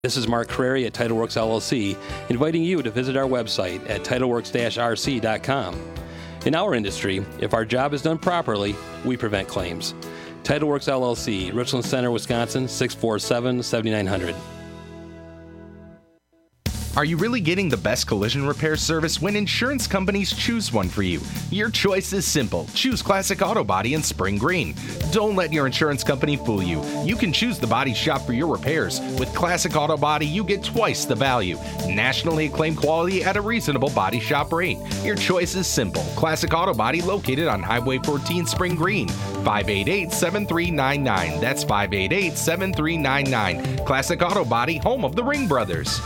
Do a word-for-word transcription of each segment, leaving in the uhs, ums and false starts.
This is Mark Crary at TitleWorks L L C, inviting you to visit our website at titleworks dash r c dot com. In our industry, if our job is done properly, we prevent claims. TitleWorks L L C, Richland Center, Wisconsin, six four seven, seven nine zero zero. Are you really getting the best collision repair service when insurance companies choose one for you? Your choice is simple. Choose Classic Auto Body in Spring Green. Don't let your insurance company fool you. You can choose the body shop for your repairs. With Classic Auto Body, you get twice the value. Nationally acclaimed quality at a reasonable body shop rate. Your choice is simple. Classic Auto Body located on Highway fourteen Spring Green. five eight eight, seven three nine nine. That's five eight eight, seven three nine nine. Classic Auto Body, home of the Ring Brothers.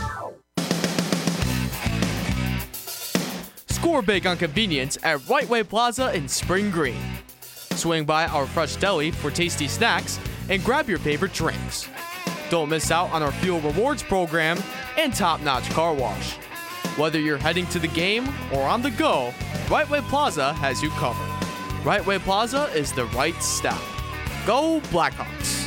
Score big on convenience at Right Way Plaza in Spring Green. Swing by our fresh deli for tasty snacks and grab your favorite drinks. Don't miss out on our Fuel Rewards program and top-notch car wash. Whether you're heading to the game or on the go, Right Way Plaza has you covered. Right Way Plaza is the right stop. Go Blackhawks!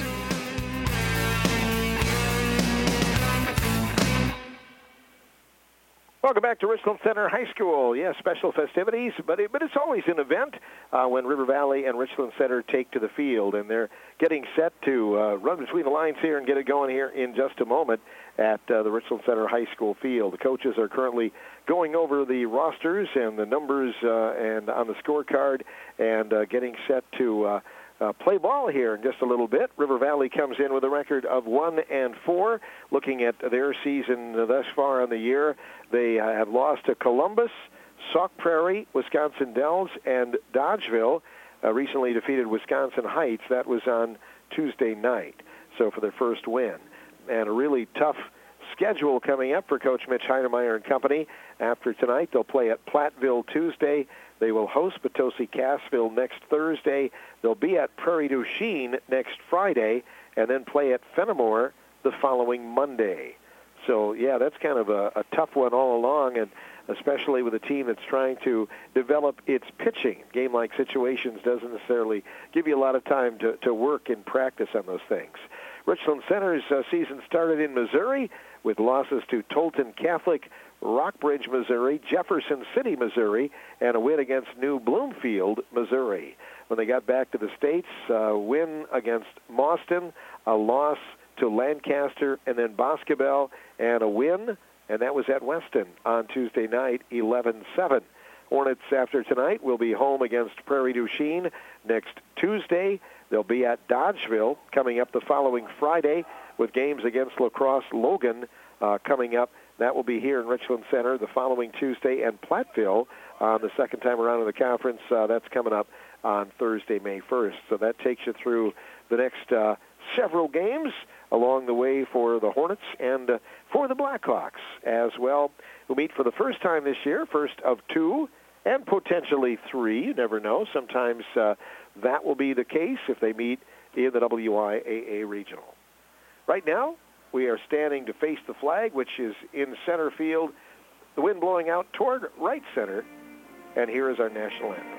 Welcome back to Richland Center High School. Yes, special festivities, but it, but it's always an event uh, when River Valley and Richland Center take to the field, and they're getting set to uh, run between the lines here and get it going here in just a moment at uh, the Richland Center High School field. The coaches are currently going over the rosters and the numbers uh, and on the scorecard and uh, getting set to uh, Uh, play ball here in just a little bit. River Valley comes in with a record of one and four. Looking at their season thus far in the year, they uh, have lost to Columbus, Sauk Prairie, Wisconsin Dells, and Dodgeville. Uh, recently defeated Wisconsin Heights. That was on Tuesday night. So for their first win, and a really tough schedule coming up for Coach Mitch Heinemeyer and company. After tonight, they'll play at Platteville Tuesday. They will host Potosi-Cassville next Thursday. They'll be at Prairie du Chien next Friday, and then play at Fenimore the following Monday. So, yeah, that's kind of a, a tough one all along, and especially with a team that's trying to develop its pitching. Game-like situations doesn't necessarily give you a lot of time to, to work and practice on those things. Richland Center's uh, season started in Missouri with losses to Tolton Catholic, Rockbridge, Missouri, Jefferson City, Missouri, and a win against New Bloomfield, Missouri. When they got back to the States, a win against Mauston, a loss to Lancaster, and then Boscobel, and a win, and that was at Weston on Tuesday night, eleven seven. Hornets, after tonight, will be home against Prairie du Chien next Tuesday. They'll be at Dodgeville coming up the following Friday with games against La Crosse Logan uh, coming up. That will be here in Richland Center the following Tuesday, and Platteville on uh, the second time around in the conference. Uh, that's coming up on Thursday, May first. So that takes you through the next uh, several games along the way for the Hornets and uh, for the Blackhawks as well, who meet for the first time this year, first of two and potentially three. You never know. Sometimes uh, that will be the case if they meet in the W I A A Regional. Right now, we are standing to face the flag, which is in center field, the wind blowing out toward right center, and here is our national anthem.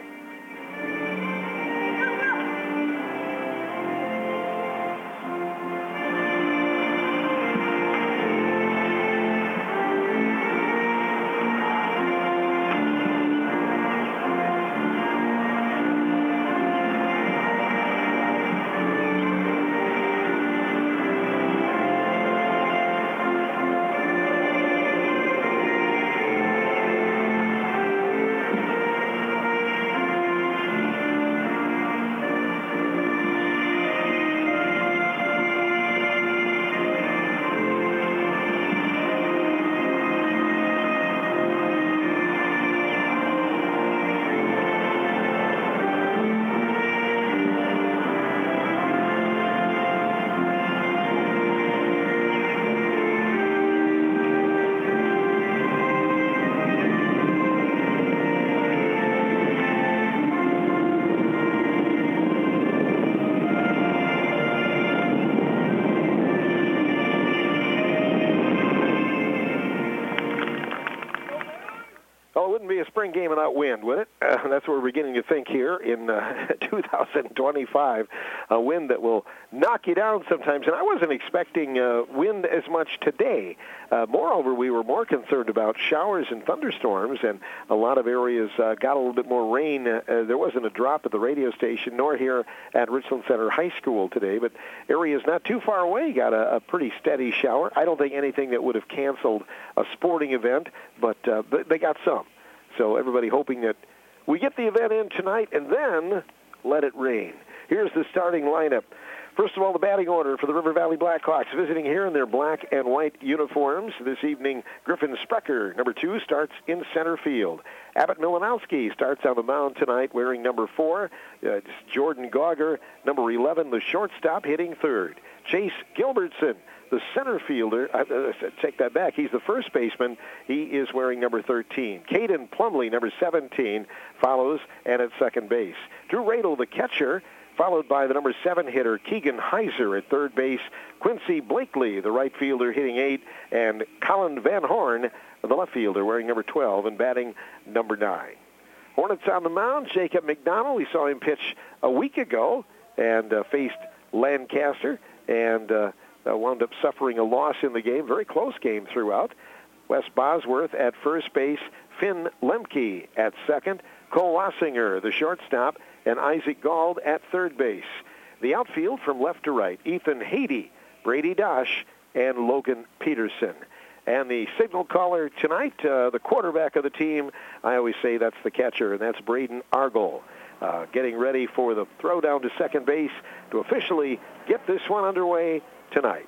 a spring game without wind, would it? Uh, that's what we're beginning to think here in uh, two thousand twenty-five. A wind that will knock you down sometimes. And I wasn't expecting uh, wind as much today. Uh, moreover, we were more concerned about showers and thunderstorms, and a lot of areas uh, got a little bit more rain. Uh, there wasn't a drop at the radio station, nor here at Richland Center High School today, but areas not too far away got a, a pretty steady shower. I don't think anything that would have canceled a sporting event, but, uh, but they got some. So everybody hoping that we get the event in tonight and then let it rain. Here's the starting lineup. First of all, the batting order for the River Valley Blackhawks, visiting here in their black and white uniforms this evening. Griffin Sprecher, number two, starts in center field. Abbott Milanowski starts on the mound tonight wearing number four. Uh, it's Jordan Gauger, number eleven, the shortstop, hitting third. Chase Gilbertson, the center fielder, I, uh, take that back, he's the first baseman. He is wearing number thirteen. Caden Plumley, number seventeen, follows, and at second base. Drew Radel, the catcher, followed by the number seven hitter, Keegan Heiser at third base. Quincy Blakely, the right fielder, hitting eight, and Colin Van Horn, the left fielder, wearing number twelve and batting number nine. Hornets on the mound, Jacob McDonald. We saw him pitch a week ago and uh, faced Lancaster and uh, uh, wound up suffering a loss in the game. Very close game throughout. Wes Bosworth at first base, Finn Lemke at second, Cole Wassinger, the shortstop, and Isaac Gald at third base. The outfield from left to right, Ethan Haiti, Brady Dosh, and Logan Peterson. And the signal caller tonight, uh, the quarterback of the team, I always say that's the catcher, and that's Braden Argol, uh, getting ready for the throw down to second base to officially get this one underway tonight.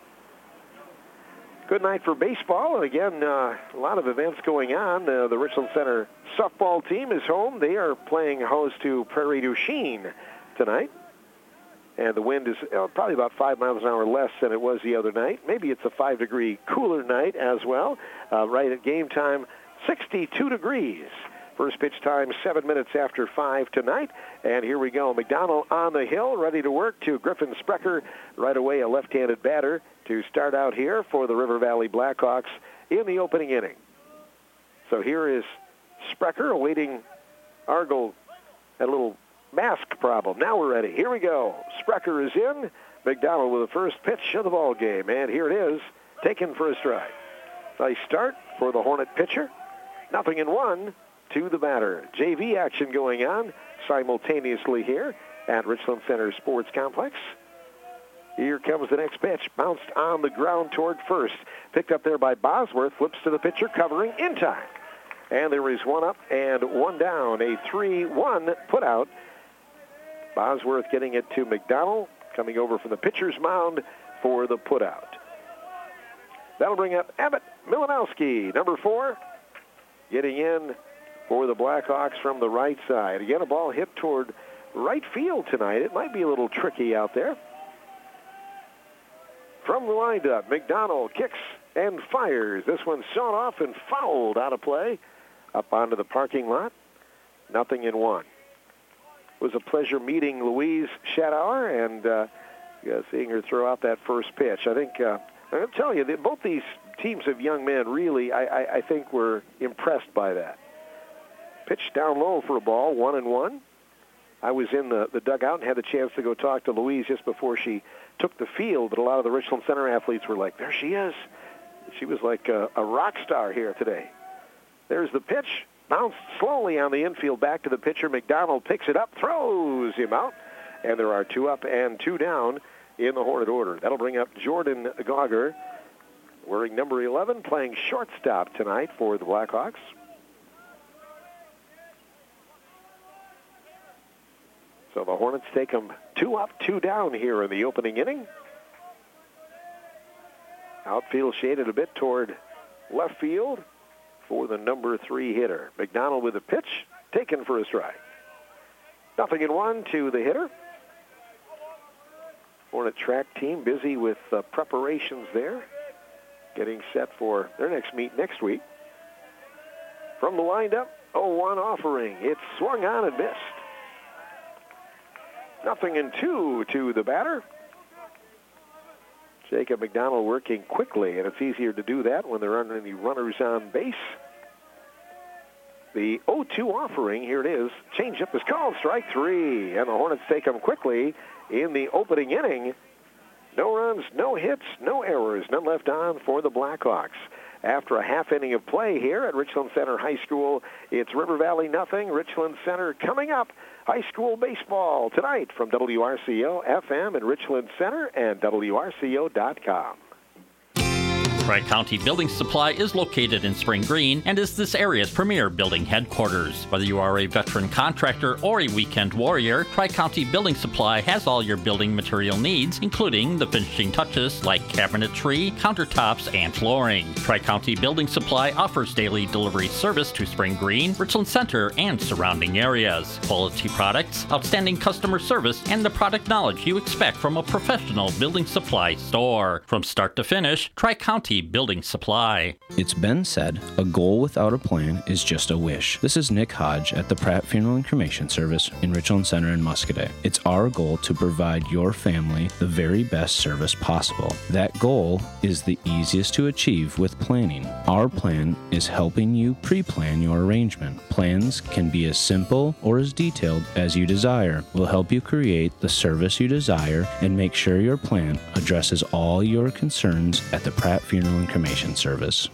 Good night for baseball, and again, uh, a lot of events going on. Uh, the Richland Center softball team is home. They are playing host to Prairie du Chien tonight. And the wind is uh, probably about five miles an hour less than it was the other night. Maybe it's a five-degree cooler night as well. Uh, right at game time, sixty-two degrees. First pitch time, seven minutes after five tonight. And here we go. McDonald on the hill, ready to work to Griffin Sprecher. Right away, a left-handed batter to start out here for the River Valley Blackhawks in the opening inning. So here is Sprecher awaiting Argol, a little mask problem. Now we're ready. Here we go. Sprecher is in. McDonald with the first pitch of the ball game. And here it is, taken for a strike. Nice start for the Hornet pitcher. Nothing in one to the batter. J V action going on simultaneously here at Richland Center Sports Complex. Here comes the next pitch. Bounced on the ground toward first. Picked up there by Bosworth. Flips to the pitcher, covering in time. And there is one up and one down. A three one put out. Bosworth getting it to McDonald, coming over from the pitcher's mound for the putout. That'll bring up Abbott Milanowski, number four, getting in for the Blackhawks from the right side. Again, a ball hit toward right field tonight. It might be a little tricky out there. From the windup, McDonald kicks and fires. This one shot off and fouled out of play up onto the parking lot. Nothing in one. It was a pleasure meeting Louise Schadauer and uh, yeah, seeing her throw out that first pitch. I think, uh, I'm going to tell you, that both these teams of young men really, I, I, I think, were impressed by that. Pitched down low for a ball, one and one. I was in the, the dugout and had the chance to go talk to Louise just before she took the field, but a lot of the Richland Center athletes were like, there she is. She was like a, a rock star here today. There's the pitch. Bounced slowly on the infield back to the pitcher. McDonald picks it up, throws him out, and there are two up and two down in the Hornet order. That'll bring up Jordan Gauger, wearing number eleven, playing shortstop tonight for the Blackhawks. So the Hornets take them two up, two down here in the opening inning. Outfield shaded a bit toward left field for the number three hitter. McDonald with a pitch, taken for a strike. Nothing in one to the hitter. Hornet track team busy with uh, preparations there, getting set for their next meet next week. From the windup, oh one offering. It's swung on and missed. Nothing in two to the batter. Jacob McDonald working quickly, and it's easier to do that when there aren't any runners on base. The oh two offering, here it is. Change-up is called, strike three. And the Hornets take them quickly in the opening inning. No runs, no hits, no errors, none left on for the Blackhawks. After a half inning of play here at Richland Center High School, it's River Valley nothing, Richland Center coming up. High school baseball tonight from W R C O F M in Richland Center and W R C O dot com. Tri-County Building Supply is located in Spring Green and is this area's premier building headquarters. Whether you are a veteran contractor or a weekend warrior, Tri-County Building Supply has all your building material needs, including the finishing touches like cabinetry, countertops, and flooring. Tri-County Building Supply offers daily delivery service to Spring Green, Richland Center, and surrounding areas. Quality products, outstanding customer service, and the product knowledge you expect from a professional building supply store. From start to finish, Tri-County Building Supply. It's been said, a goal without a plan is just a wish. This is Nick Hodge at the Pratt Funeral and Cremation Service in Richland Center in Muscoda. It's our goal to provide your family the very best service possible. That goal is the easiest to achieve with planning. Our plan is helping you pre-plan your arrangement. Plans can be as simple or as detailed as you desire. We'll help you create the service you desire and make sure your plan addresses all your concerns at the Pratt Funeral and Cremation Service.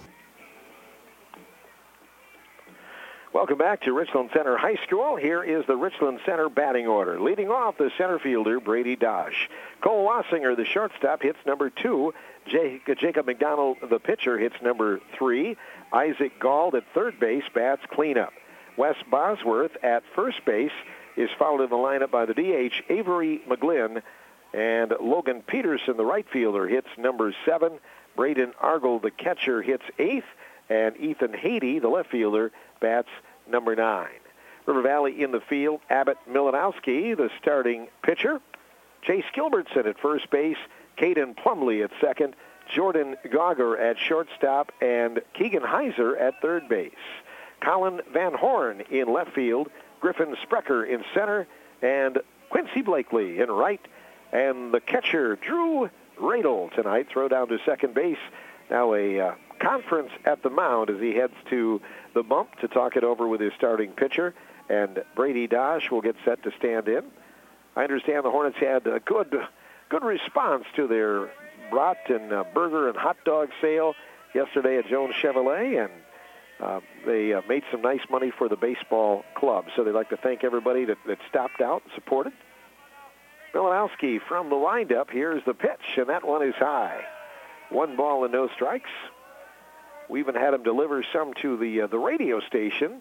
Welcome back to Richland Center High School. Here is the Richland Center batting order. Leading off, the center fielder, Brady Dosh. Cole Wassinger, the shortstop, hits number two. J- Jacob McDonald, the pitcher, hits number three. Isaac Gall at third base bats cleanup. Wes Bosworth at first base is fouled in the lineup by the D H, Avery McGlynn. And Logan Peterson, the right fielder, hits number seven. Braden Argle, the catcher, hits eighth, and Ethan Haiti, the left fielder, bats number nine. River Valley in the field, Abbott Milanowski, the starting pitcher. Chase Gilbertson at first base, Caden Plumley at second, Jordan Gauger at shortstop, and Keegan Heiser at third base. Colin Van Horn in left field, Griffin Sprecher in center, and Quincy Blakely in right, and the catcher, Drew Radel tonight, throw down to second base. Now a uh, conference at the mound as he heads to the bump to talk it over with his starting pitcher, and Brady Dosh will get set to stand in. I understand the Hornets had a good, good response to their brat and uh, burger and hot dog sale yesterday at Jones Chevrolet, and uh, they uh, made some nice money for the baseball club. So they'd like to thank everybody that, that stopped out and supported. Milanowski from the windup. Here's the pitch, and that one is high. One ball and no strikes. We even had him deliver some to the uh, the radio station.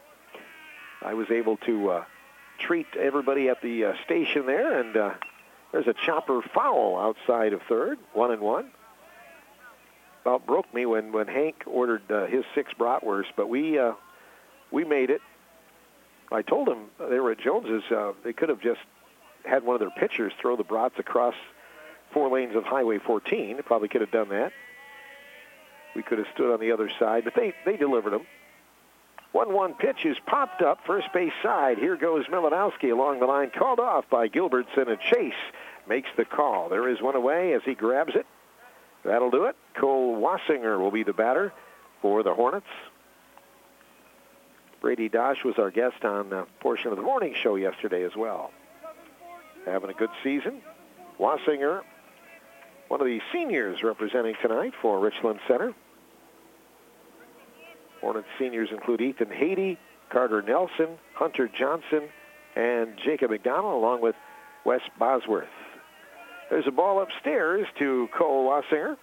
I was able to uh, treat everybody at the uh, station there, and uh, there's a chopper foul outside of third, one and one. About broke me when, when Hank ordered uh, his six bratwursts, but we uh, we made it. I told him they were at Jones's. Uh, they could have just had one of their pitchers throw the brats across four lanes of Highway fourteen. They probably could have done that. We could have stood on the other side, but they, they delivered them. one one pitch is popped up, first base side. Here goes Milanowski along the line, called off by Gilbertson, and Chase makes the call. There is one away as he grabs it. That'll do it. Cole Wassinger will be the batter for the Hornets. Brady Dosh was our guest on a portion of the morning show yesterday as well. Having a good season. Wassinger, one of the seniors representing tonight for Richland Center. Hornets seniors include Ethan Haiti, Carter Nelson, Hunter Johnson, and Jacob McDonald, along with Wes Bosworth. There's a ball upstairs to Cole Wassinger.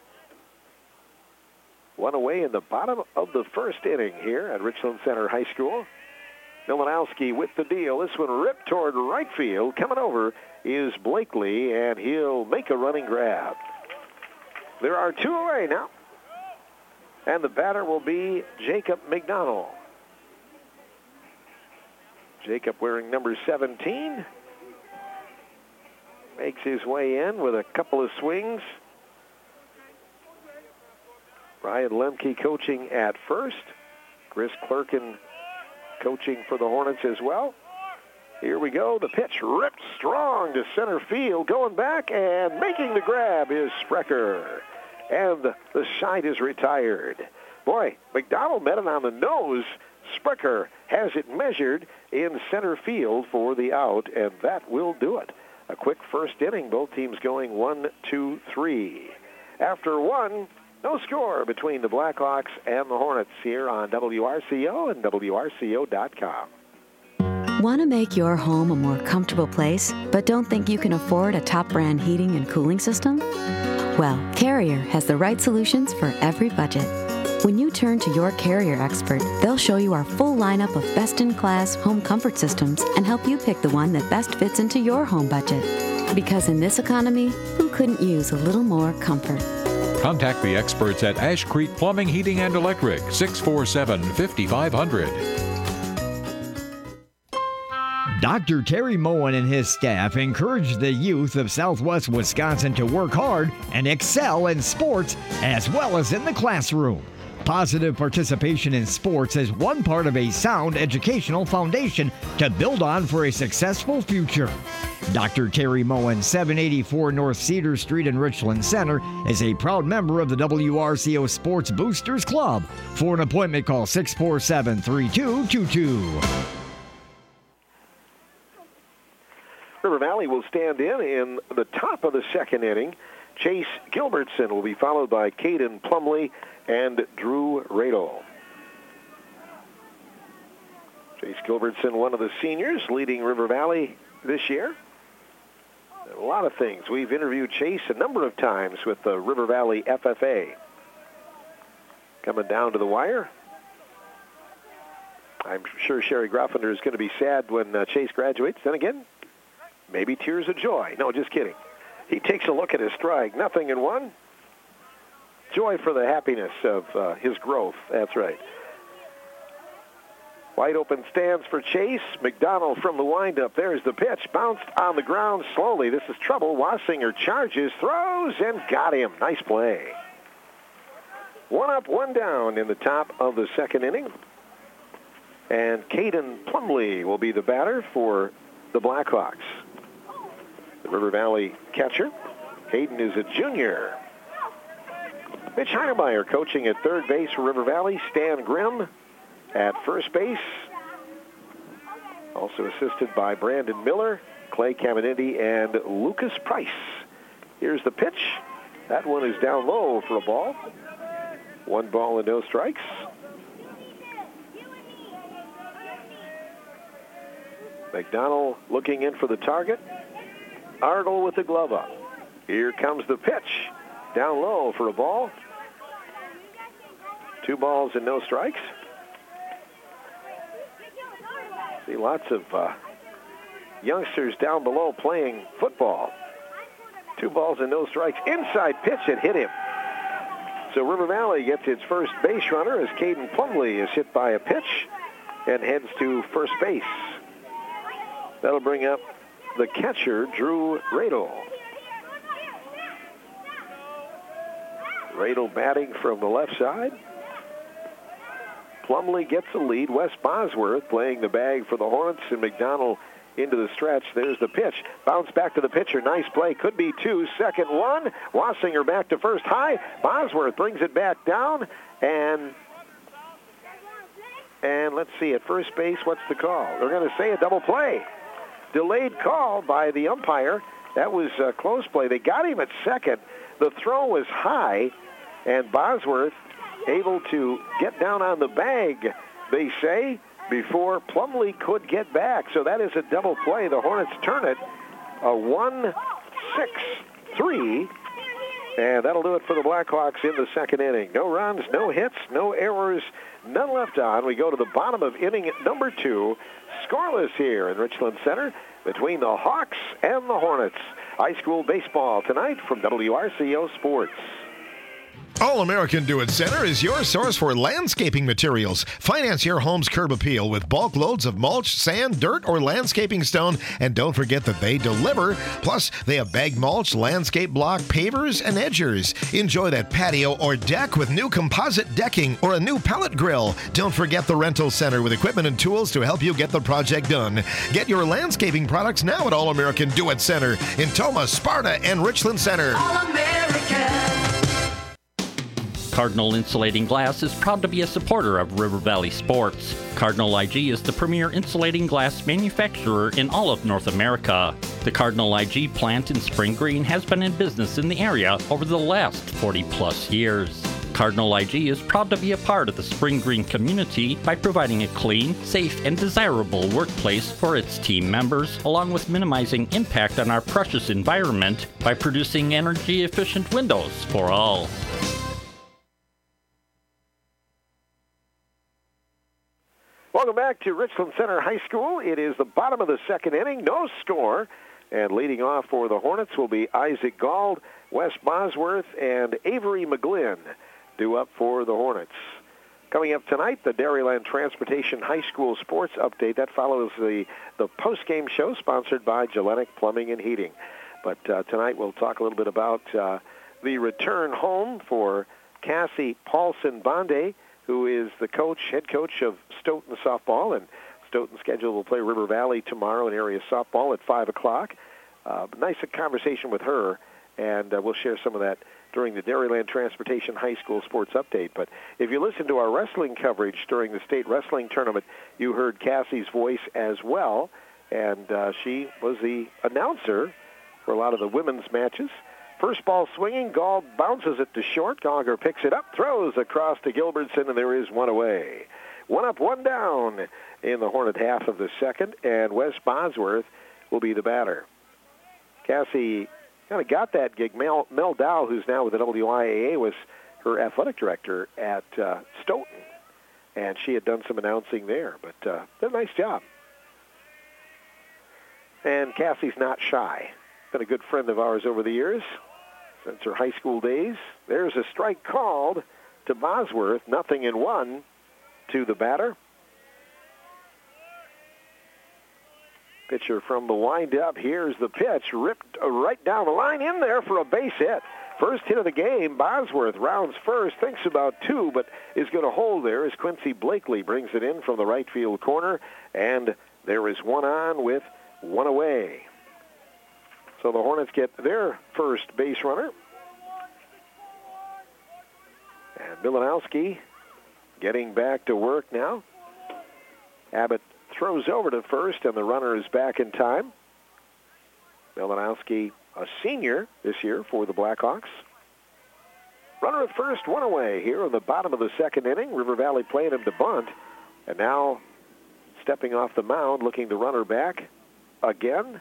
One away in the bottom of the first inning here at Richland Center High School. Milanowski with the deal. This one ripped toward right field. Coming over is Blakely, and he'll make a running grab. There are two away now. And the batter will be Jacob McDonald. Jacob wearing number seventeen. Makes his way in with a couple of swings. Ryan Lemke coaching at first. Chris Clerkin coaching for the Hornets as well. Here we go. The pitch ripped strong to center field. Going back and making the grab is Sprecher. And the side is retired. Boy, McDonald met it on the nose. Spricker has it measured in center field for the out, and that will do it. A quick first inning, both teams going one, two, three. After one, no score between the Blackhawks and the Hornets here on W R C O and W R C O dot com. Want to make your home a more comfortable place, but don't think you can afford a top brand heating and cooling system? Well, Carrier has the right solutions for every budget. When you turn to your Carrier expert, they'll show you our full lineup of best-in-class home comfort systems and help you pick the one that best fits into your home budget. Because in this economy, who couldn't use a little more comfort? Contact the experts at Ash Creek Plumbing, Heating, and Electric, six four seven, five five zero zero. Doctor Terry Moen and his staff encourage the youth of Southwest Wisconsin to work hard and excel in sports as well as in the classroom. Positive participation in sports is one part of a sound educational foundation to build on for a successful future. Doctor Terry Moen, seven eighty-four North Cedar Street in Richland Center, is a proud member of the W R C O Sports Boosters Club. For an appointment, call six four seven, three two two two. River Valley will stand in in the top of the second inning. Chase Gilbertson will be followed by Caden Plumley and Drew Radel. Chase Gilbertson, one of the seniors leading River Valley this year. A lot of things. We've interviewed Chase a number of times with the River Valley F F A. Coming down to the wire. I'm sure Sherry Groffinder is going to be sad when uh, Chase graduates. Then again, maybe tears of joy. No, just kidding. He takes a look at his strike. Nothing in one. Joy for the happiness of uh, his growth. That's right. Wide open stands for Chase. McDonald from the windup. There's the pitch. Bounced on the ground slowly. This is trouble. Wassinger charges, throws, and got him. Nice play. One up, one down in the top of the second inning. And Caden Plumley will be the batter for the Blackhawks. The River Valley catcher. Caden is a junior. Mitch Heinemeyer coaching at third base for River Valley. Stan Grimm at first base. Also assisted by Brandon Miller, Clay Caminiti, and Lucas Price. Here's the pitch. That one is down low for a ball. One ball and no strikes. McDonald looking in for the target. Argle with the glove up. Here comes the pitch. Down low for a ball. Two balls and no strikes. See lots of uh, youngsters down below playing football. Two balls and no strikes. Inside pitch, it hit him. So River Valley gets its first base runner as Caden Plumley is hit by a pitch and heads to first base. That'll bring up the catcher, Drew Radel. Radel batting from the left side. Plumley gets the lead. Wes Bosworth playing the bag for the Hornets, and McDonald into the stretch. There's the pitch. Bounce back to the pitcher. Nice play. Could be two. Second one. Wassinger back to first high. Bosworth brings it back down. And and let's see, at first base, what's the call? They're going to say a double play. Delayed call by the umpire. That was a close play. They got him at second. The throw was high, and Bosworth able to get down on the bag, they say, before Plumley could get back. So that is a double play. The Hornets turn it a one six three, and that'll do it for the Blackhawks in the second inning. No runs, no hits, no errors, none left on. We go to the bottom of inning number two. Scoreless here in Richland Center between the Hawks and the Hornets. High school baseball tonight from W R C O Sports. All-American Do-It Center is your source for landscaping materials. Finance your home's curb appeal with bulk loads of mulch, sand, dirt, or landscaping stone. And don't forget that they deliver. Plus, they have bagged mulch, landscape block, pavers, and edgers. Enjoy that patio or deck with new composite decking or a new pellet grill. Don't forget the rental center with equipment and tools to help you get the project done. Get your landscaping products now at All-American Do-It Center in Tomah, Sparta, and Richland Center. All-American. Cardinal Insulating Glass is proud to be a supporter of River Valley sports. Cardinal I G is the premier insulating glass manufacturer in all of North America. The Cardinal I G plant in Spring Green has been in business in the area over the last forty plus years. Cardinal I G is proud to be a part of the Spring Green community by providing a clean, safe, and desirable workplace for its team members, along with minimizing impact on our precious environment by producing energy-efficient windows for all. Welcome back to Richland Center High School. It is the bottom of the second inning, no score. And leading off for the Hornets will be Isaac Gald, Wes Bosworth, and Avery McGlynn due up for the Hornets. Coming up tonight, the Dairyland Transportation High School Sports Update. That follows the, the post-game show sponsored by Gillenic Plumbing and Heating. But uh, tonight we'll talk a little bit about uh, the return home for Cassie Paulson Bonde, who is the coach, head coach of Stoughton softball. And Stoughton's schedule will play River Valley tomorrow in area softball at five o'clock. Uh, nice conversation with her, and uh, we'll share some of that during the Dairyland Transportation High School Sports Update. But if you listen to our wrestling coverage during the state wrestling tournament, you heard Cassie's voice as well, and uh, she was the announcer for a lot of the women's matches. First ball swinging, Gall bounces it to short. Gallagher picks it up, throws across to Gilbertson, and there is one away. One up, one down in the Hornet half of the second, and Wes Bosworth will be the batter. Cassie kind of got that gig. Mel, Mel Dow, who's now with the W I A A, was her athletic director at uh, Stoughton, and she had done some announcing there, but uh, did a nice job. And Cassie's not shy. Been a good friend of ours over the years, since her high school days. There's a strike called to Bosworth, nothing in one to the batter. Pitcher from the windup. Here's the pitch, ripped right down the line, in there for a base hit. First hit of the game. Bosworth rounds first, thinks about two, but is going to hold there as Quincy Blakely brings it in from the right field corner, and there is one on with one away. So the Hornets get their first base runner. And Milanowski getting back to work now. Abbott throws over to first, and the runner is back in time. Milanowski, a senior this year for the Blackhawks. Runner at first, one away here in the bottom of the second inning. River Valley playing him to bunt. And now stepping off the mound, looking to runner back again.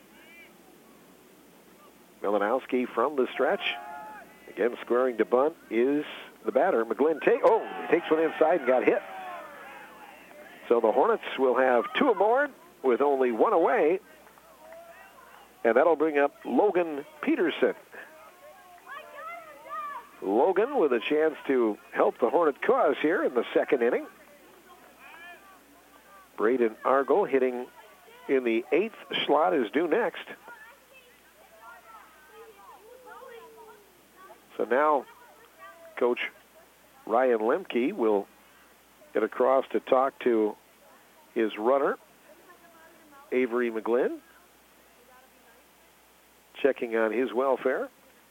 Milanowski from the stretch. Again, squaring to bunt is the batter. McGlynn take, oh, takes one inside and got hit. So the Hornets will have two aboard with only one away. And that'll bring up Logan Peterson. Logan with a chance to help the Hornet cause here in the second inning. Braden Argo hitting in the eighth slot is due next. So now Coach Ryan Lemke will get across to talk to his runner, Avery McGlynn, checking on his welfare.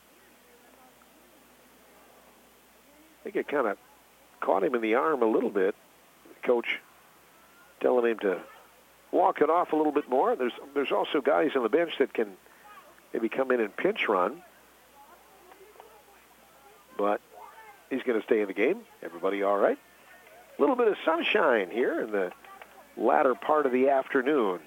I think it kind of caught him in the arm a little bit. Coach telling him to walk it off a little bit more. There's there's also guys on the bench that can maybe come in and pinch run. But he's going to stay in the game. Everybody all right? A little bit of sunshine here in the latter part of the afternoon.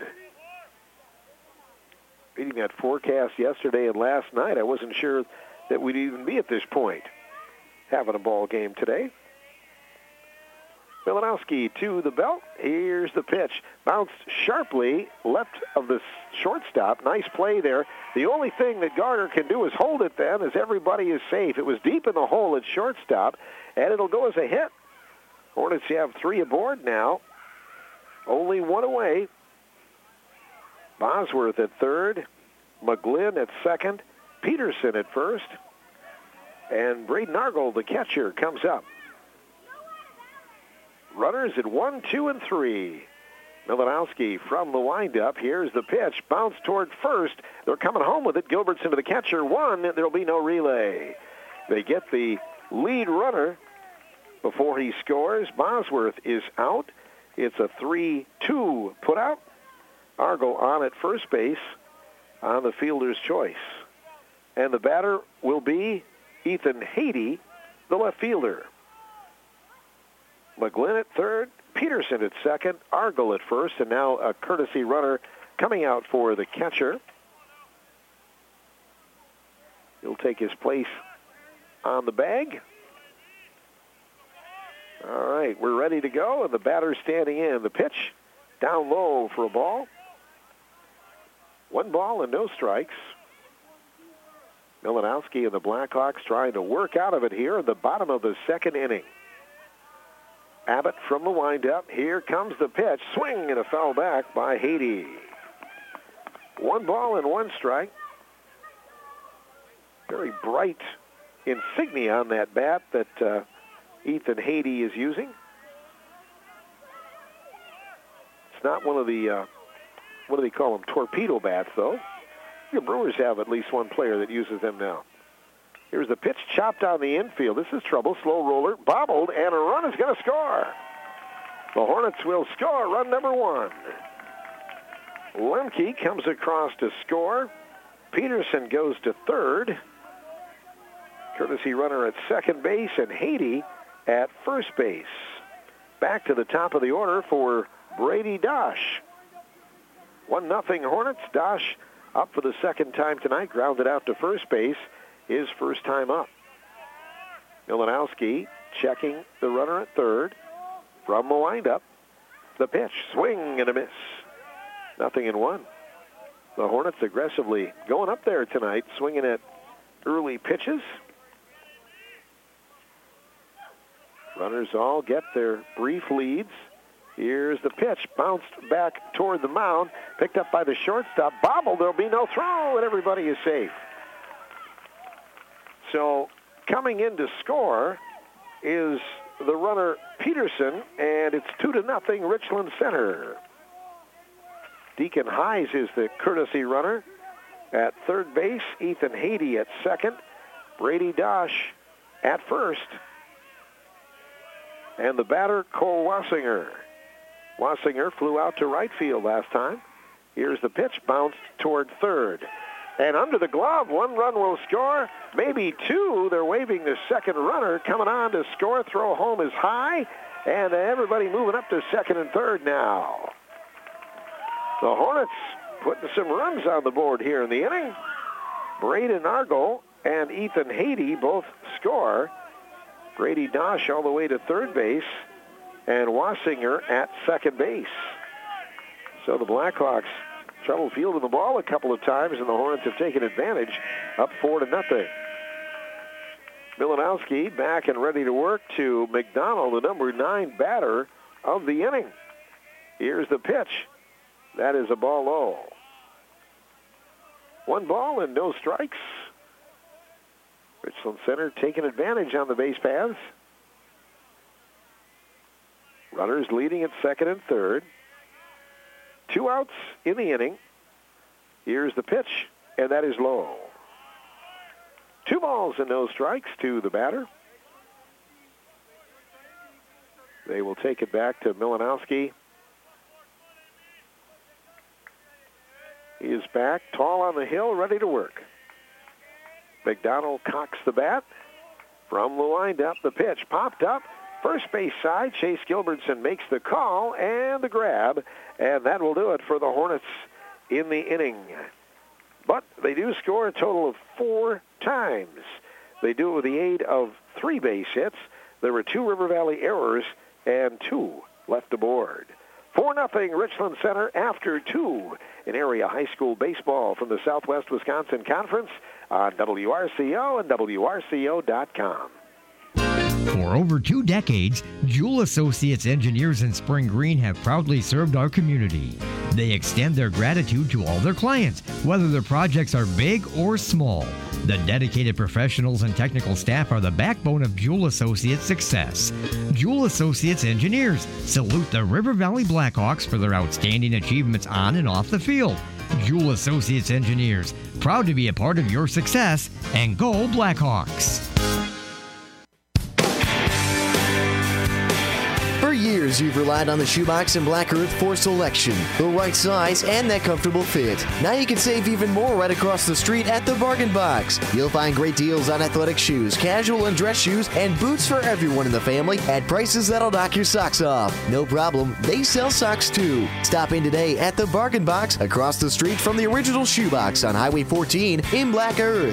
Reading that forecast yesterday and last night, I wasn't sure that we'd even be at this point having a ball game today. Milanowski to the belt. Here's the pitch. Bounced sharply left of the shortstop. Nice play there. The only thing that Garner can do is hold it then, as everybody is safe. It was deep in the hole at shortstop, and it'll go as a hit. Hornets have three aboard now. Only one away. Bosworth at third. McGlynn at second. Peterson at first. And Braden Argold, the catcher, comes up. Runners at one, two, and three. Milanowski from the windup. Here's the pitch. Bounce toward first. They're coming home with it. Gilbertson to the catcher. One. There'll be no relay. They get the lead runner before he scores. Bosworth is out. It's a three two put out. Argo on at first base on the fielder's choice. And the batter will be Ethan Haiti, the left fielder. McGlynn at third, Peterson at second, Argo at first, and now a courtesy runner coming out for the catcher. He'll take his place on the bag. All right, we're ready to go, and the batter's standing in. The pitch down low for a ball. One ball and no strikes. Milanowski and the Blackhawks trying to work out of it here in the bottom of the second inning. Abbott from the windup. Here comes the pitch. Swing and a foul back by Haiti. One ball and one strike. Very bright insignia on that bat that uh, Ethan Haiti is using. It's not one of the, uh, what do they call them, torpedo bats, though. The Brewers have at least one player that uses them now. Here's the pitch chopped on the infield. This is trouble. Slow roller, bobbled, and a run is going to score. The Hornets will score run number one. Lemke comes across to score. Peterson goes to third. Courtesy runner at second base, and Haiti at first base. Back to the top of the order for Brady Dosh. One nothing Hornets. Dosh up for the second time tonight, grounded out to first base, his first time up. Milanowski checking the runner at third. From the windup, the pitch, swing and a miss. Nothing in one. The Hornets aggressively going up there tonight, swinging at early pitches. Runners all get their brief leads. Here's the pitch, bounced back toward the mound, picked up by the shortstop, bobbled, there'll be no throw, and everybody is safe. So coming in to score is the runner Peterson, and it's two to nothing Richland Center. Deacon Hayes is the courtesy runner at third base, Ethan Haiti at second, Brady Dosh at first, and the batter Cole Wassinger. Wassinger flew out to right field last time. Here's the pitch, bounced toward third. And under the glove, one run will score, maybe two. They're waving the second runner coming on to score. Throw home is high, and everybody moving up to second and third now. The Hornets putting some runs on the board here in the inning. Braden Argo and Ethan Haiti both score. Brady Dosh all the way to third base, and Wassinger at second base. So the Blackhawks trouble fielding the ball a couple of times, and the Hornets have taken advantage, up four to nothing. Milanowski back and ready to work to McDonald, the number nine batter of the inning. Here's the pitch. That is a ball low. One ball and no strikes. Richland Center taking advantage on the base paths. Runners leading at second and third. Two outs in the inning. Here's the pitch, and that is low. Two balls and no strikes to the batter. They will take it back to Milanowski. He is back, tall on the hill, ready to work. McDonald cocks the bat. From the windup, the pitch popped up. First base side, Chase Gilbertson makes the call and the grab, and that will do it for the Hornets in the inning. But they do score a total of four times. They do it with the aid of three base hits. There were two River Valley errors and two left aboard. four nothing Richland Center after two in area high school baseball from the Southwest Wisconsin Conference on W R C O and W R C O dot com. For over two decades, Jewel Associates engineers in Spring Green have proudly served our community. They extend their gratitude to all their clients, whether their projects are big or small. The dedicated professionals and technical staff are the backbone of Jewel Associates' success. Jewel Associates engineers salute the River Valley Blackhawks for their outstanding achievements on and off the field. Jewel Associates engineers, proud to be a part of your success, and go Blackhawks! years, you've relied on the Shoebox and Black Earth for selection, the right size, and that comfortable fit. Now you can save even more right across the street at the Bargain Box. You'll find great deals on athletic shoes, casual and dress shoes, and boots for everyone in the family at prices that'll knock your socks off. No problem, they sell socks too. Stop in today at the Bargain Box across the street from the original Shoebox on Highway fourteen in Black Earth.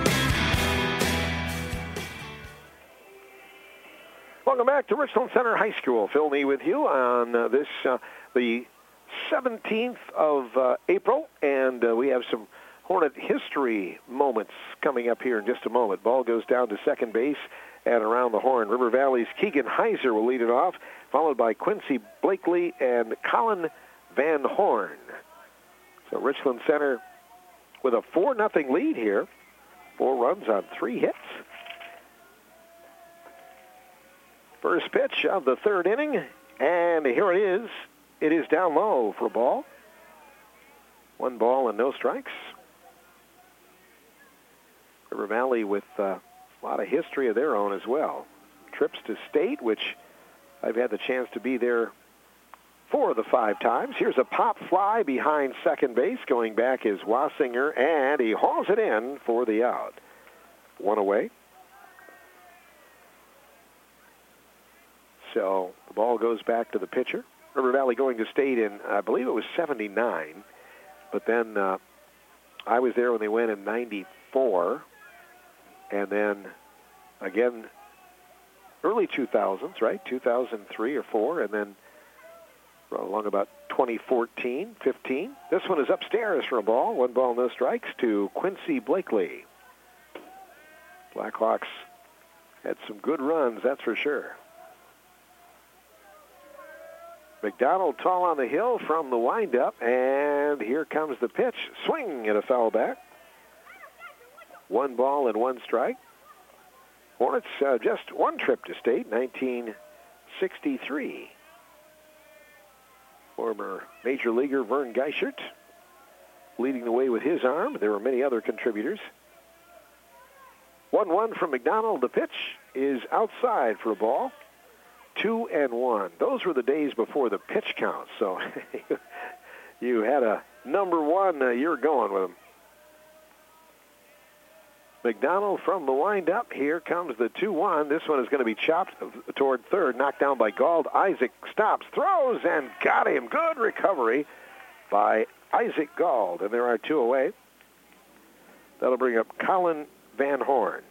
Welcome back to Richland Center High School. Phil Nee with you on uh, this, uh, the seventeenth of uh, April, and uh, we have some Hornet history moments coming up here in just a moment. Ball goes down to second base and around the horn. River Valley's Keegan Heiser will lead it off, followed by Quincy Blakely and Colin Van Horn. So Richland Center with a four nothing lead here. Four runs on three hits. First pitch of the third inning, and here it is. It is down low for a ball. One ball and no strikes. River Valley with uh, a lot of history of their own as well. Trips to state, which I've had the chance to be there four of the five times. Here's a pop fly behind second base. Going back is Wassinger, and he hauls it in for the out. One away. So the ball goes back to the pitcher. River Valley going to state in, I believe it was seventy-nine. But then uh, I was there when they went in ninety-four. And then again, early two thousands, right? two thousand three or four. And then along about twenty fourteen, fifteen. This one is upstairs for a ball. One ball, no strikes to Quincy Blakely. Blackhawks had some good runs, that's for sure. McDonald tall on the hill from the windup, and here comes the pitch. Swing and a foul back. One ball and one strike. Hornets uh, just one trip to state, nineteen sixty-three. Former major leaguer Vern Geichert leading the way with his arm. There were many other contributors. one one from McDonald. The pitch is outside for a ball. Two and one. Those were the days before the pitch count. So you had a number one, uh, you're going with them. McDonald from the windup. Here comes the two one. This one is going to be chopped toward third. Knocked down by Gald. Isaac stops, throws, and got him. Good recovery by Isaac Gald. And there are two away. That'll bring up Colin Van Horn.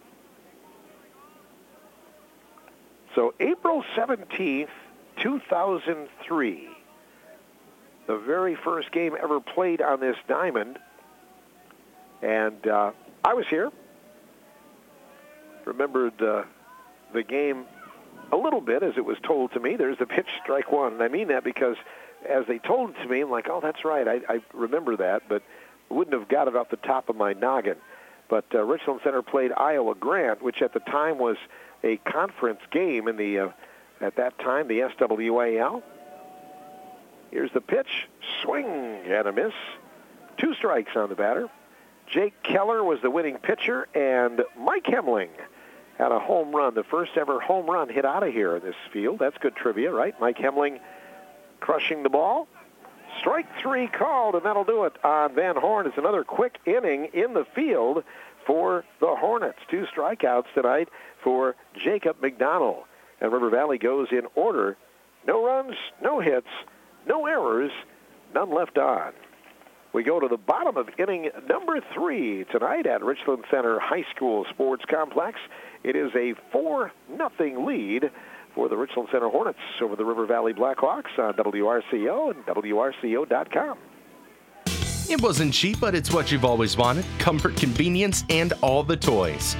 So April seventeenth, two thousand three, the very first game ever played on this diamond. And uh, I was here. Remembered uh, the game a little bit as it was told to me. There's the pitch, strike one. And I mean that because as they told it to me, I'm like, oh, that's right. I, I remember that, but wouldn't have got it off the top of my noggin. But uh, Richland Center played Iowa Grant, which at the time was a conference game in the, uh, at that time, the S W A L. Here's the pitch. Swing and a miss. Two strikes on the batter. Jake Keller was the winning pitcher, and Mike Hemling had a home run, the first ever home run hit out of here in this field. That's good trivia, right? Mike Hemling crushing the ball. Strike three called, and that'll do it on Van Horn. It's another quick inning in the field for the Hornets. Two strikeouts tonight for Jacob McDonald. And River Valley goes in order. No runs, no hits, no errors, none left on. We go to the bottom of inning number three tonight at Richland Center High School Sports Complex. It is a four nothing lead for the Richland Center Hornets over the River Valley Blackhawks on W R C O and W R C O dot com. It wasn't cheap, but it's what you've always wanted. Comfort, convenience, and all the toys.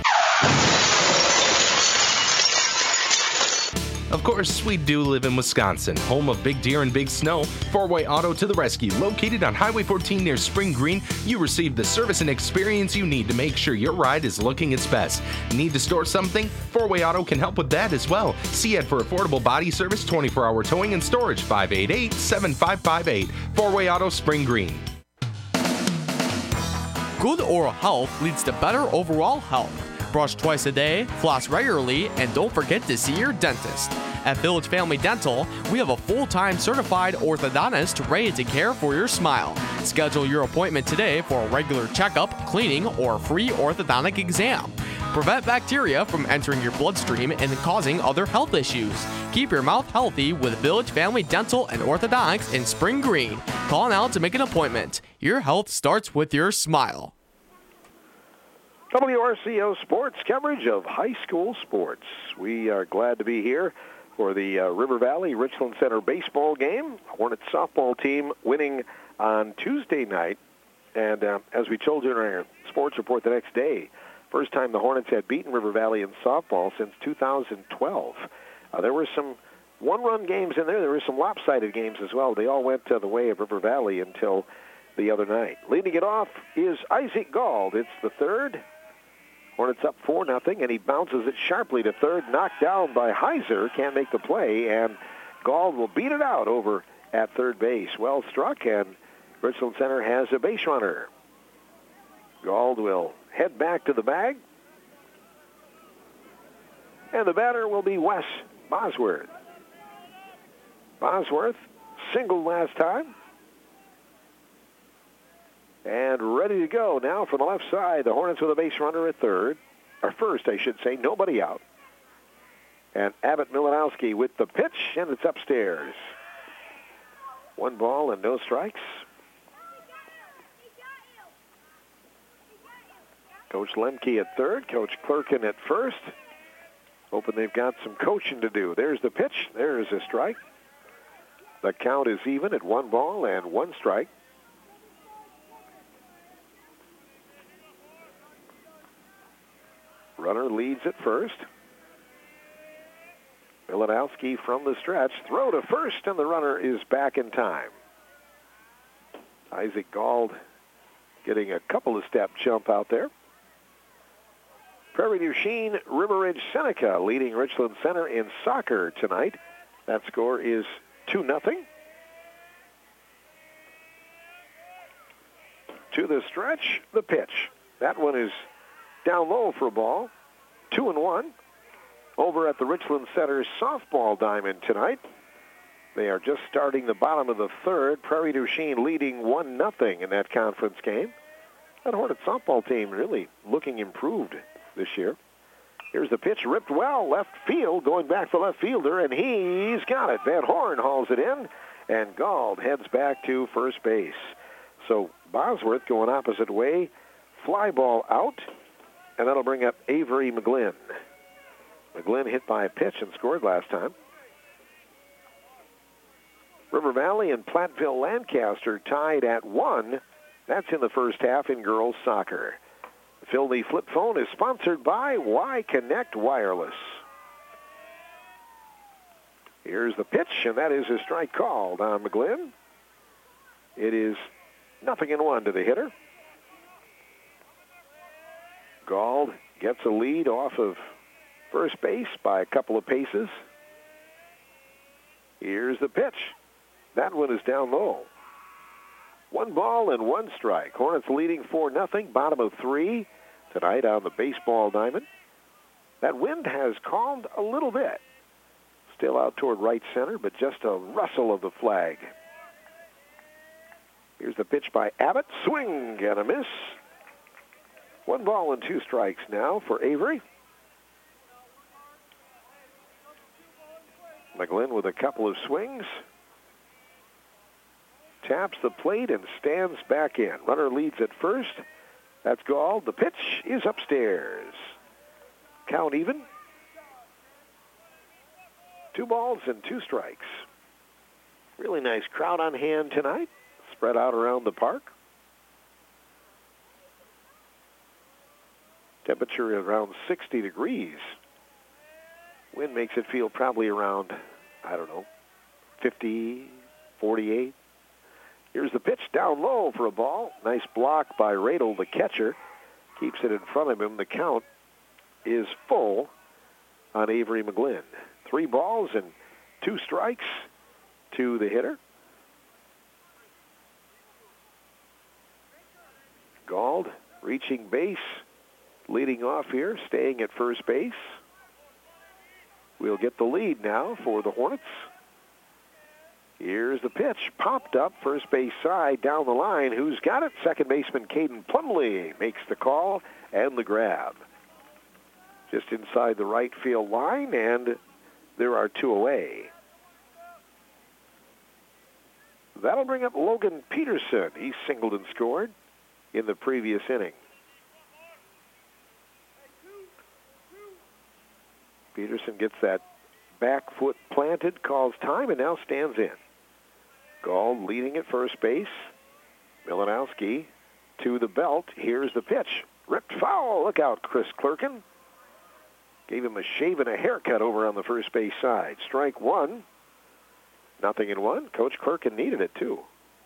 Of course, we do live in Wisconsin, home of Big Deer and Big Snow. Four-Way Auto to the rescue. Located on Highway fourteen near Spring Green, you receive the service and experience you need to make sure your ride is looking its best. Need to store something? Four-Way Auto can help with that as well. See it for affordable body service, twenty-four hour towing and storage. five eight eight, seven five five eight. Four-Way Auto, Spring Green. Good oral health leads to better overall health. Brush twice a day, floss regularly, and don't forget to see your dentist. At Village Family Dental, we have a full-time certified orthodontist ready to care for your smile. Schedule your appointment today for a regular checkup, cleaning, or free orthodontic exam. Prevent bacteria from entering your bloodstream and causing other health issues. Keep your mouth healthy with Village Family Dental and Orthodontics in Spring Green. Call now to make an appointment. Your health starts with your smile. W R C O Sports coverage of high school sports. We are glad to be here for the uh, River Valley Richland Center baseball game. Hornets softball team winning on Tuesday night. And uh, as we told you in our sports report the next day, first time the Hornets had beaten River Valley in softball since two thousand twelve. Uh, there were some one-run games in there. There were some lopsided games as well. They all went uh, the way of River Valley until the other night. Leading it off is Isaac Gald. It's the third. Hornets up four nothing, and he bounces it sharply to third, knocked down by Heiser. Can't make the play, and Gald will beat it out over at third base. Well struck, and Richland Center has a base runner. Gald will head back to the bag. And the batter will be Wes Bosworth. Bosworth singled last time. And ready to go now from the left side. The Hornets with a base runner at third. Or first, I should say. Nobody out. And Abbott Milanowski with the pitch, and it's upstairs. One ball and no strikes. Coach Lemke at third. Coach Clerkin at first. Hoping they've got some coaching to do. There's the pitch. There's a strike. The count is even at one ball and one strike. Runner leads at first. Milanowski from the stretch. Throw to first, and the runner is back in time. Isaac Gald getting a couple of step jump out there. Prairie du Chien, River Ridge Seneca leading Richland Center in soccer tonight. That score is two nothing. To the stretch, the pitch. That one is down low for a ball. Two and one. Over at the Richland Center softball diamond tonight. They are just starting the bottom of the third. Prairie du Chien leading one nothing in that conference game. That Hornet softball team really looking improved this year. Here's the pitch, ripped well, left field, going back for left fielder, and he's got it. Van Horn hauls it in, and Gald heads back to first base. So Bosworth going opposite way, fly ball out, and that'll bring up Avery McGlynn. McGlynn hit by a pitch and scored last time. River Valley and Platteville Lancaster tied at one. That's in the first half in girls soccer. Phil, the flip phone is sponsored by Y Connect Wireless. Here's the pitch, and that is a strike called on McGlynn. It is nothing in one to the hitter. Gald gets a lead off of first base by a couple of paces. Here's the pitch. That one is down low. One ball and one strike. Hornets leading four nothing, bottom of three tonight on the baseball diamond. That wind has calmed a little bit. Still out toward right center, but just a rustle of the flag. Here's the pitch by Abbott. Swing and a miss. One ball and two strikes now for Avery. McGlynn with a couple of swings. Taps the plate and stands back in. Runner leads at first. That's Gald. The pitch is upstairs. Count even. Two balls and two strikes. Really nice crowd on hand tonight. Spread out around the park. Temperature around sixty degrees. Wind makes it feel probably around, I don't know, fifty, forty-eight. Here's the pitch down low for a ball. Nice block by Radel, the catcher. Keeps it in front of him. The count is full on Avery McGlynn. Three balls and two strikes to the hitter. Gald reaching base, leading off here, staying at first base. will get the lead now for the Hornets. Here's the pitch. Popped up first base side down the line. Who's got it? Second baseman Caden Plumley makes the call and the grab. Just inside the right field line, and there are two away. That'll bring up Logan Peterson. He singled and scored in the previous inning. Peterson gets that back foot planted, calls time, and now stands in. Gall leading at first base. Milanowski to the belt. Here's the pitch. Ripped foul. Look out, Chris Clerkin. Gave him a shave and a haircut over on the first base side. Strike one. Nothing in one. Coach Clerkin needed it, too.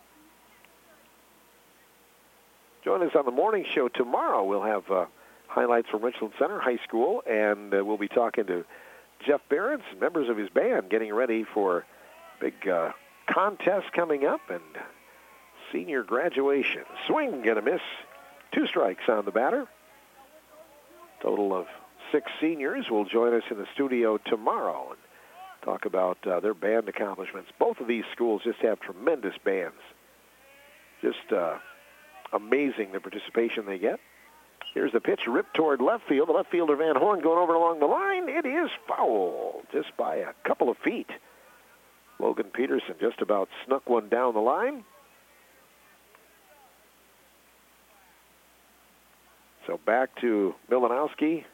Join us on the morning show tomorrow. We'll have uh, highlights from Richland Center High School, and uh, we'll be talking to Jeff Behrens, members of his band, getting ready for big uh, contest coming up and senior graduation. Swing and a miss. Two strikes on the batter. Total of six seniors will join us in the studio tomorrow and talk about uh, their band accomplishments. Both of these schools just have tremendous bands. Just uh, amazing the participation they get. Here's the pitch ripped toward left field. The left fielder Van Horn going over along the line. It is foul just by a couple of feet. Logan Peterson just about snuck one down the line. So back to Milanowski.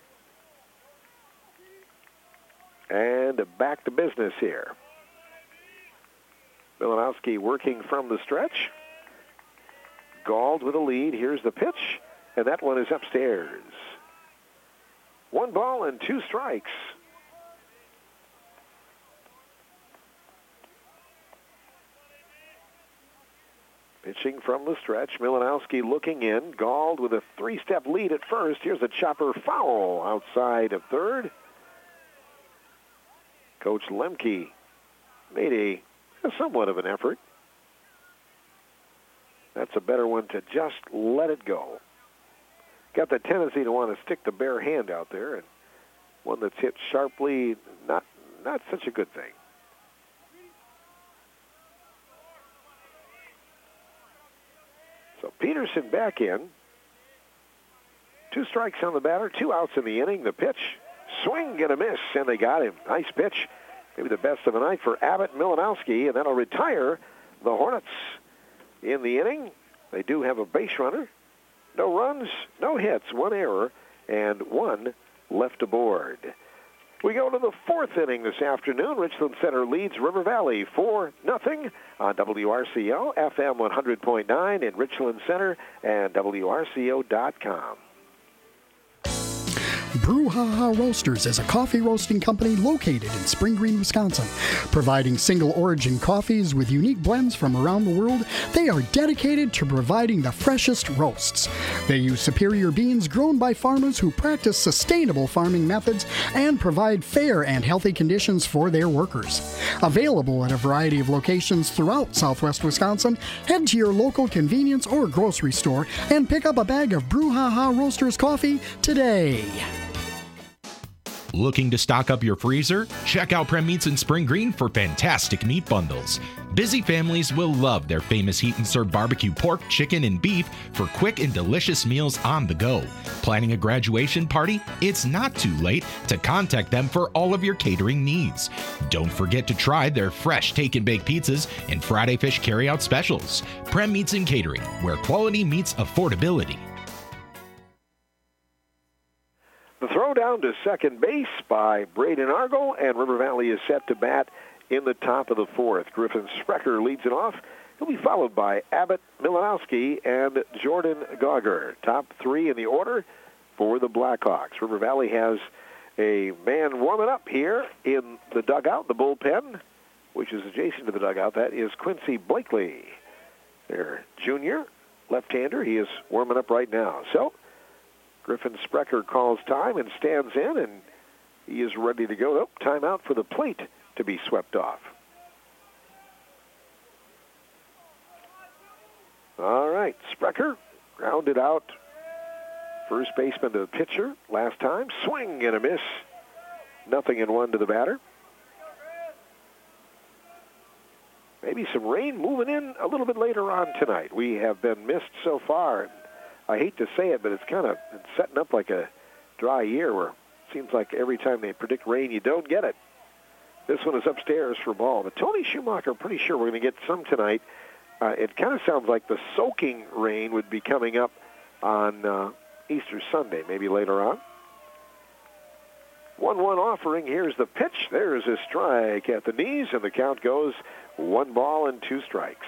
And back to business here. Milanowski working from the stretch. Galled with a lead. Here's the pitch. And that one is upstairs. One ball and two strikes. Pitching from the stretch. Milanowski looking in. Galled with a three-step lead at first. Here's a chopper foul outside of third. Coach Lemke made a, a somewhat of an effort. That's a better one to just let it go. Got the tendency to want to stick the bare hand out there, and one that's hit sharply, not not such a good thing. So Peterson back in. Two strikes on the batter, two outs in the inning. The pitch, swing and a miss, and they got him. Nice pitch. Maybe the best of the night for Abbott Milanowski, and that'll retire the Hornets in the inning. They do have a base runner. No runs, no hits, one error, and one left aboard. We go to the fourth inning this afternoon. Richland Center leads River Valley four nothing on W R C O, F M one hundred point nine in Richland Center, and W R C O dot com. Brouhaha Roasters is a coffee roasting company located in Spring Green, Wisconsin. Providing single-origin coffees with unique blends from around the world, they are dedicated to providing the freshest roasts. They use superior beans grown by farmers who practice sustainable farming methods and provide fair and healthy conditions for their workers. Available at a variety of locations throughout southwest Wisconsin, head to your local convenience or grocery store and pick up a bag of Brouhaha Roasters coffee today. Looking to stock up your freezer? Check out Prem Meats in Spring Green for fantastic meat bundles. Busy families will love their famous heat and serve barbecue pork, chicken, and beef for quick and delicious meals on the go. Planning a graduation party? It's not too late to contact them for all of your catering needs. Don't forget to try their fresh take and bake pizzas and Friday fish carryout specials. Prem Meats and Catering, where quality meets affordability. The throw down to second base by Braden Argo, and River Valley is set to bat in the top of the fourth. Griffin Sprecher leads it off. He'll be followed by Abbott Milanowski and Jordan Gauger. Top three in the order for the Blackhawks. River Valley has a man warming up here in the dugout, the bullpen, which is adjacent to the dugout. That is Quincy Blakely. Their junior left-hander. He is warming up right now. So Griffin Sprecher calls time and stands in, and he is ready to go. Oh, timeout for the plate to be swept off. All right, Sprecher grounded out. First baseman to the pitcher last time. Swing and a miss nothing and one to the batter. Maybe some rain moving in a little bit later on tonight. We have been missed so far. And I hate to say it, but it's kind of setting up like a dry year where it seems like every time they predict rain, you don't get it. This one is upstairs for ball. But Tony Schumacher, pretty sure we're going to get some tonight. Uh, it kind of sounds like the soaking rain would be coming up on uh, Easter Sunday, maybe later on. one one offering. Here's the pitch. There's a strike at the knees, and the count goes one ball and two strikes.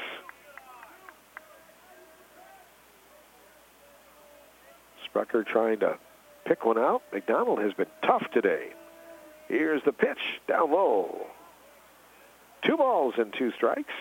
Sprecher trying to pick one out. McDonald has been tough today. Here's the pitch down low. Two balls and two strikes.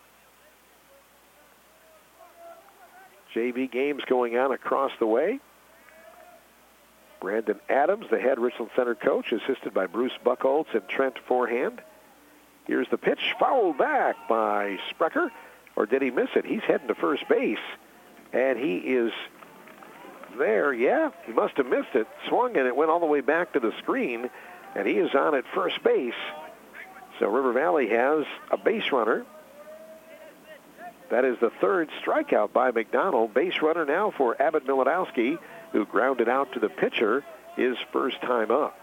J V games going on across the way. Brandon Adams, the head Richland Center coach, assisted by Bruce Buchholz and Trent Forehand. Here's the pitch, fouled back by Sprecher. Or did he miss it? He's heading to first base, and he is there. Yeah, he must have missed it. Swung, and it went all the way back to the screen, and he is on at first base. So River Valley has a base runner. That is the third strikeout by McDonald. Base runner now for Abbott Milanowski, who grounded out to the pitcher his first time up.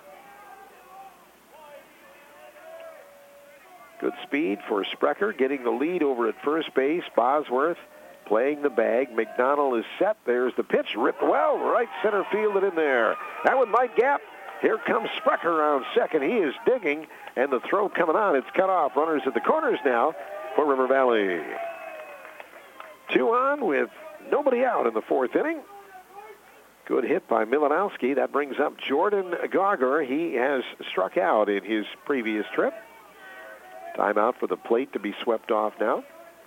Good speed for Sprecher, getting the lead over at first base. Bosworth playing the bag. McDonald is set. There's the pitch. Ripped well. Right center fielded in there. That one might gap. Here comes Sprecher around second. He is digging, and the throw coming on. It's cut off. Runners at the corners now for River Valley. Two on with nobody out in the fourth inning. Good hit by Milanowski. That brings up Jordan Gauger. He has struck out in his previous trip. Timeout for the plate to be swept off now.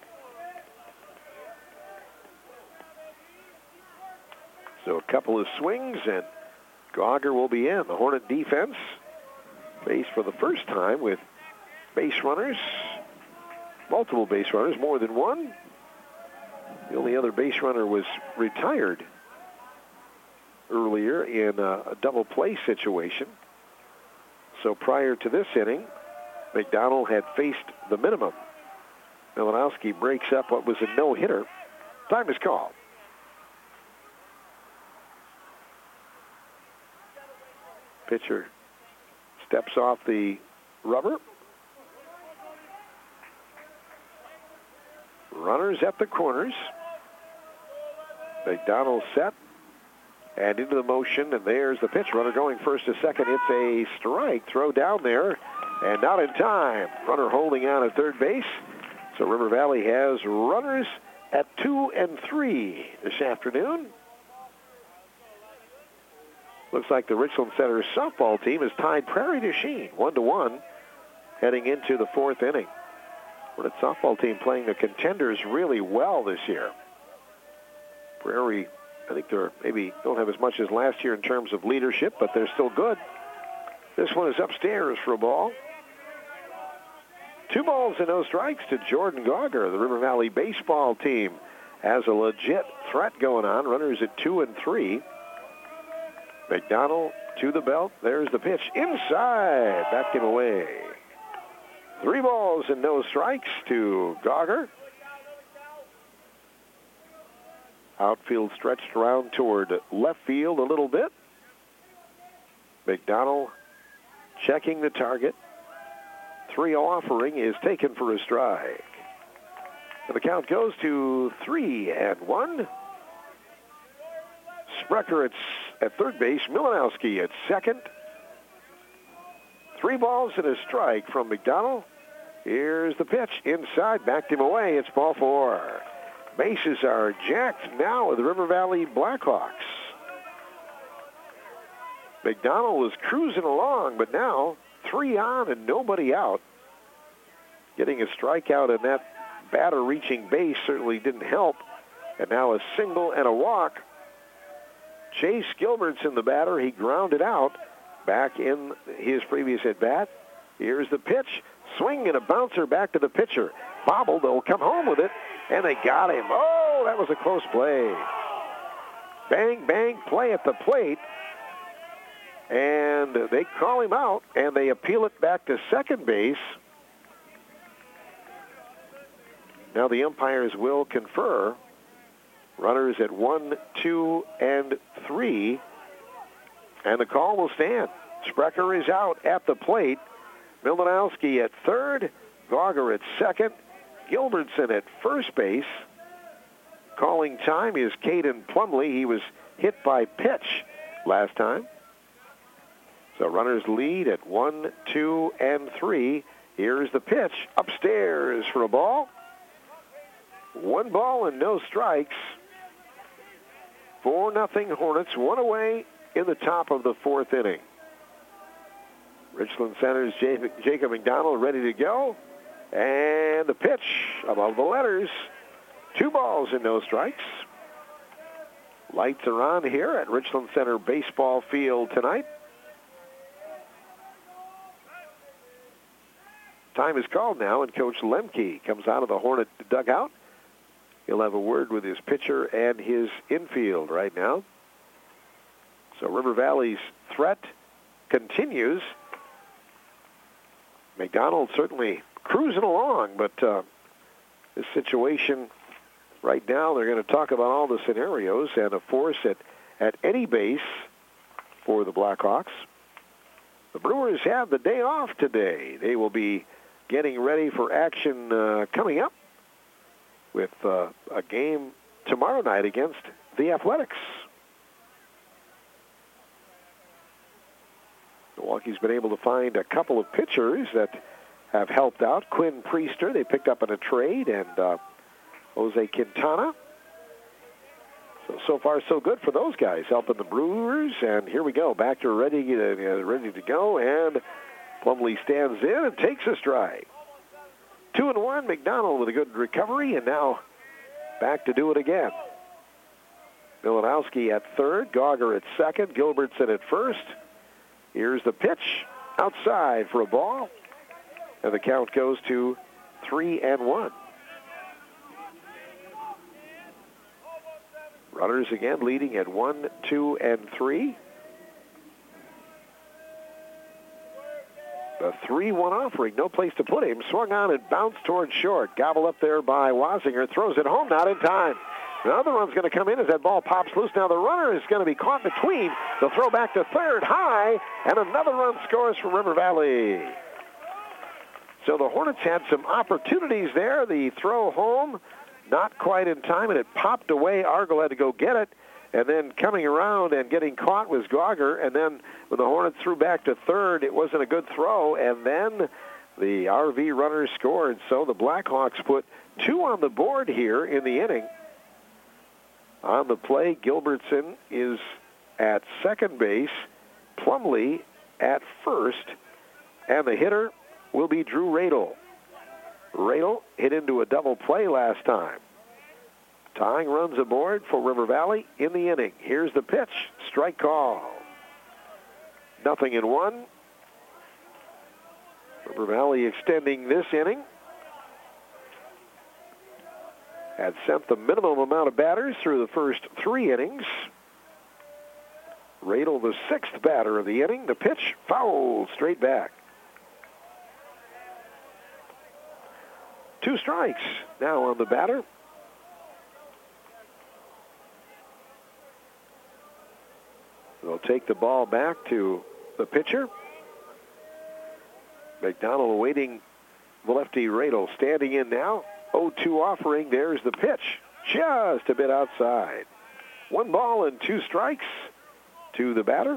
So a couple of swings, and Gauger will be in. The Hornet defense faced for the first time with base runners, multiple base runners, more than one. The only other base runner was retired earlier in a, a double play situation. So prior to this inning, McDonald had faced the minimum. Milanowski breaks up what was a no-hitter. Time is called. Pitcher steps off the rubber. Runners at the corners. McDonald set and into the motion, and there's the pitch. Runner going first to second. It's a strike. Throw down there, and not in time. Runner holding on at third base. So River Valley has runners at two and three this afternoon. Looks like the Richland Center softball team has tied Prairie du Chien one to one heading into the fourth inning. But the softball team playing the contenders really well this year. Prairie, I think they're maybe don't have as much as last year in terms of leadership, but they're still good. This one is upstairs for a ball. Two balls and no strikes to Jordan Gauger. The River Valley baseball team has a legit threat going on. Runners at two and three. McDonald to the belt. There's the pitch inside. Backed him away. Three balls and no strikes to Gauger. Outfield stretched around toward left field a little bit. McDonald checking the target. three oh offering is taken for a strike. And the count goes to three and one. Sprecher at, at third base. Milanowski at second. Three balls and a strike from McDonald. Here's the pitch. Inside. Backed him away. It's ball four. Bases are jacked now with the River Valley Blackhawks. McDonald was cruising along, but now three on and nobody out. Getting a strikeout and that batter reaching base certainly didn't help. And now a single and a walk. Chase Gilbert's in the batter. He grounded out back in his previous at-bat. Here's the pitch. Swing and a bouncer back to the pitcher. Bobbled. They'll come home with it. And they got him. Oh, that was a close play. Bang, bang, play at the plate. And they call him out, and they appeal it back to second base. Now the umpires will confer. Runners at one, two, and three. And the call will stand. Sprecher is out at the plate. Milanowski at third. Gauger at second. Gilbertson at first base. Calling time is Caden Plumley. He was hit by pitch last time. So runners lead at one, two, and three. Here's the pitch. Upstairs for a ball. One ball and no strikes. Four nothing Hornets. One away in the top of the fourth inning. Richland Center's Jacob McDonald ready to go. And the pitch above the letters. Two balls and no strikes. Lights are on here at Richland Center Baseball Field tonight. Time is called now, and Coach Lemke comes out of the Hornet dugout. He'll have a word with his pitcher and his infield right now. So River Valley's threat continues. McDonald certainly cruising along, but uh, this situation right now, they're going to talk about all the scenarios and a force at, at any base for the Blackhawks. The Brewers have the day off today. They will be getting ready for action uh, coming up with uh, a game tomorrow night against the Athletics. Milwaukee's been able to find a couple of pitchers that have helped out. Quinn Priester, they picked up in a trade, and uh, Jose Quintana. So, so far, so good for those guys, helping the Brewers. And here we go, back to ready, uh, ready to go, and Plumlee stands in and takes a strike. Two and one, McDonald with a good recovery, and now back to do it again. Milanowski at third, Gauger at second, Gilbertson at first. Here's the pitch outside for a ball, and the count goes to three and one. Runners again leading at one, two, and three. The three one offering, no place to put him. Swung on and bounced towards short. Gobbled up there by Wasinger. Throws it home, not in time. Another one's going to come in as that ball pops loose. Now the runner is going to be caught between. The throw back to third, high, and another run scores for River Valley. So the Hornets had some opportunities there. The throw home, not quite in time, and it popped away. Argyle had to go get it. And then coming around and getting caught was Gauger. And then when the Hornets threw back to third, it wasn't a good throw. And then the R V runner scored. So the Blackhawks put two on the board here in the inning. On the play, Gilbertson is at second base, Plumlee at first, and the hitter will be Drew Radel. Radel hit into a double play last time. Tying runs aboard for River Valley in the inning. Here's the pitch. Strike call. Nothing in one. River Valley extending this inning. Had sent the minimum amount of batters through the first three innings. Radel, the sixth batter of the inning. The pitch fouled straight back. Two strikes now on the batter. They'll take the ball back to the pitcher. McDonald awaiting the lefty Radel. Standing in now. oh two offering. There's the pitch. Just a bit outside. One ball and two strikes to the batter.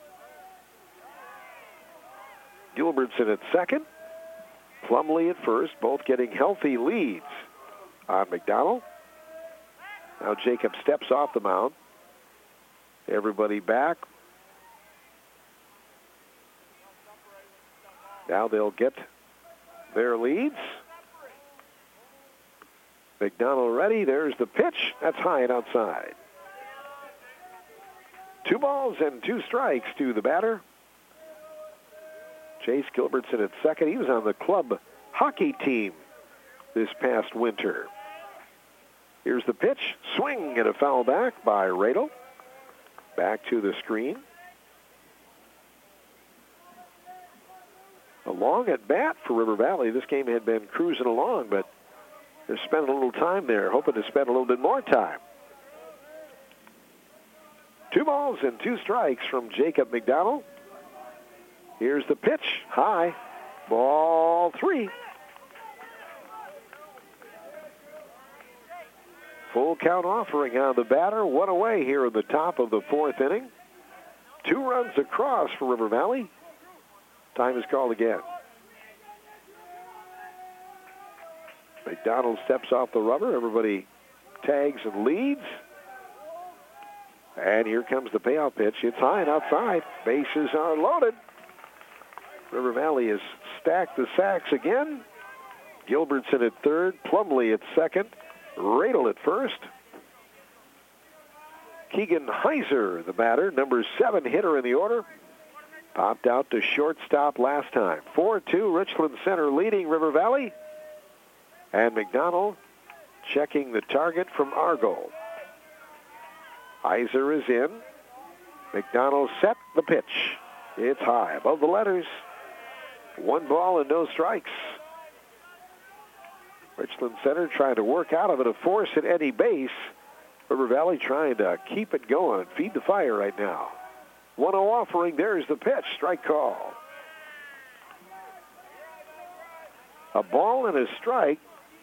Gilbertson at second. Plumlee at first. Both getting healthy leads on McDonald. Now Jacob steps off the mound. Everybody back. Now they'll get their leads. McDonald ready. There's the pitch. That's high and outside. Two balls and two strikes to the batter. Chase Gilbertson at second. He was on the club hockey team this past winter. Here's the pitch. Swing and a foul back by Radel. Back to the screen. long at bat for River Valley. This game had been cruising along, but they're spending a little time there, hoping to spend a little bit more time. Two balls and two strikes from Jacob McDonald. Here's the pitch. High. Ball three. Full count offering on the batter. One away here in the top of the fourth inning. Two runs across for River Valley. Time is called again. McDonald steps off the rubber. Everybody tags and leads. And here comes the payoff pitch. It's high and outside. Bases are loaded. River Valley has stacked the sacks again. Gilbertson at third. Plumley at second. Radel at first. Keegan Heiser, the batter, number seven hitter in the order. Popped out to shortstop last time. four two, Richland Center leading River Valley. And McDonald checking the target from Argo. Heiser is in. McDonald set the pitch. It's high above the letters. One ball and no strikes. Richland Center trying to work out of it, a force at any base. River Valley trying to keep it going, feed the fire right now. one oh offering, there's the pitch, strike call. A ball and a strike.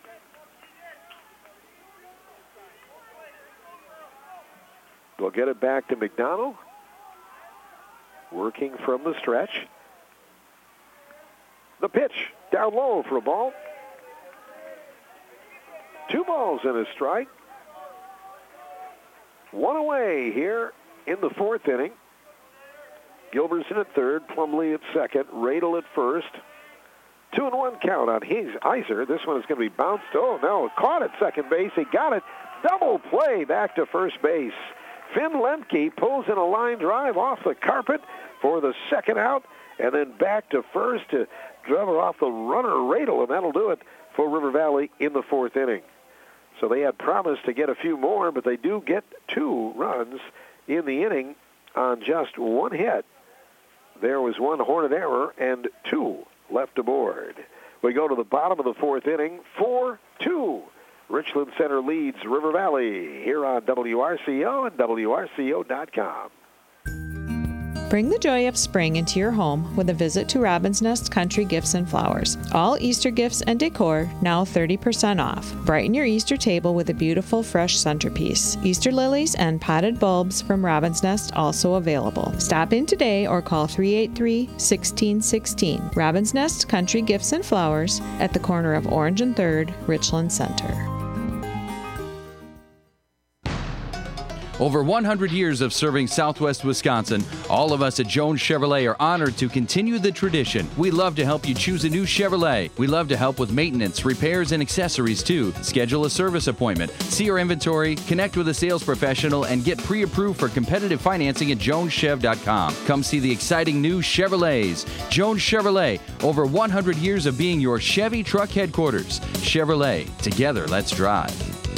We'll get it back to McDonald. Working from the stretch. The pitch, down low for a ball. Two balls and a strike. One away here in the fourth inning. Gilbertson at third, Plumley at second, Radel at first. Two and one count on Heiser. This one is going to be bounced. Oh, no, caught at second base. He got it. Double play back to first base. Finn Lemke pulls in a line drive off the carpet for the second out, and then back to first to drive off the runner Radel, and that'll do it for River Valley in the fourth inning. So they had promised to get a few more, but they do get two runs in the inning on just one hit. There was one Hornet error and two left aboard. We go to the bottom of the fourth inning, four two. Richland Center leads River Valley here on W R C O and W R C O dot com. Bring the joy of spring into your home with a visit to Robin's Nest Country Gifts and Flowers. All Easter gifts and decor now thirty percent off. Brighten your Easter table with a beautiful fresh centerpiece. Easter lilies and potted bulbs from Robin's Nest also available. Stop in today or call three eight three, one six one six. Robin's Nest Country Gifts and Flowers at the corner of Orange and third, Richland Center. Over one hundred years of serving Southwest Wisconsin, all of us at Jones Chevrolet are honored to continue the tradition. We love to help you choose a new Chevrolet. We love to help with maintenance, repairs, and accessories too. Schedule a service appointment, see our inventory, connect with a sales professional, and get pre-approved for competitive financing at jones chev dot com. Come see the exciting new Chevrolets. Jones Chevrolet, over one hundred years of being your Chevy truck headquarters. Chevrolet, together let's drive.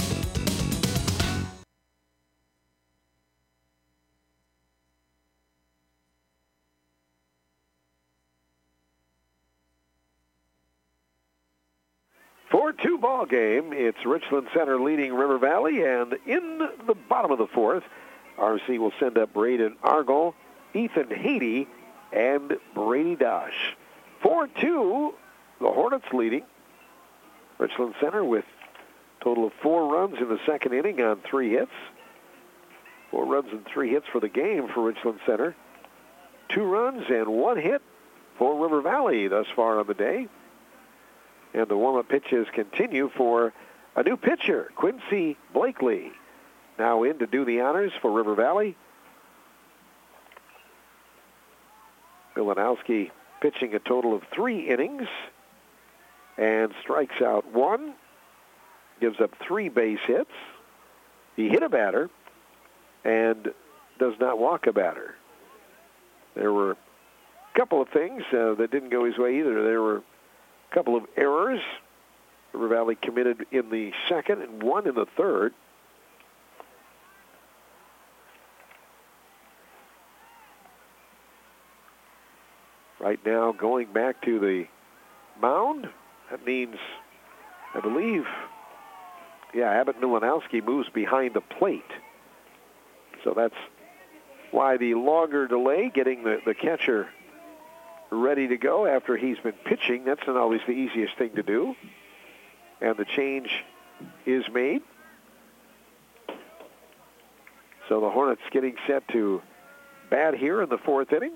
four two ball game. It's Richland Center leading River Valley, and in the bottom of the fourth, R C will send up Braden Argol, Ethan Haiti, and Brady Dosh. four two, the Hornets leading. Richland Center with a total of four runs in the second inning on three hits. Four runs and three hits for the game for Richland Center. Two runs and one hit for River Valley thus far on the day. And the warm-up pitches continue for a new pitcher, Quincy Blakely, now in to do the honors for River Valley. Milanowski pitching a total of three innings and strikes out one, gives up three base hits. He hit a batter and does not walk a batter. There were a couple of things uh, that didn't go his way either. There were couple of errors River Valley committed in the second and one in the third. right now going back to the mound. That means, I believe, yeah, Abbott Milanowski moves behind the plate. So that's why the longer delay, getting the, the catcher ready to go after he's been pitching. That's not always the easiest thing to do. And the change is made. So the Hornets getting set to bat here in the fourth inning.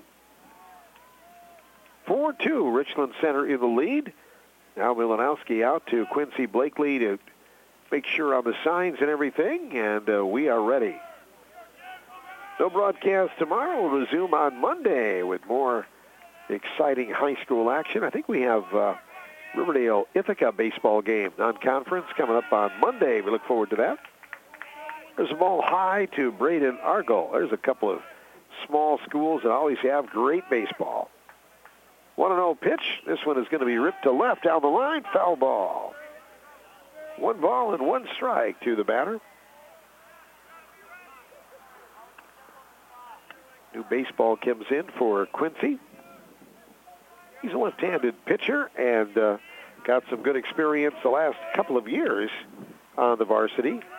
four two, Richland Center in the lead. Now Milanowski out to Quincy Blakely to make sure on the signs and everything, and uh, we are ready. No broadcast tomorrow. We'll resume on Monday with more exciting high school action. I think we have uh, Riverdale Ithaca baseball game, non-conference, coming up on Monday. We look forward to that. There's a ball high to Braden Argyle. There's a couple of small schools that always have great baseball. one and oh pitch. This one is going to be ripped to left down the line. Foul ball. One ball and one strike to the batter. New baseball comes in for Quincy. He's a left-handed pitcher and uh, got some good experience the last couple of years on the varsity.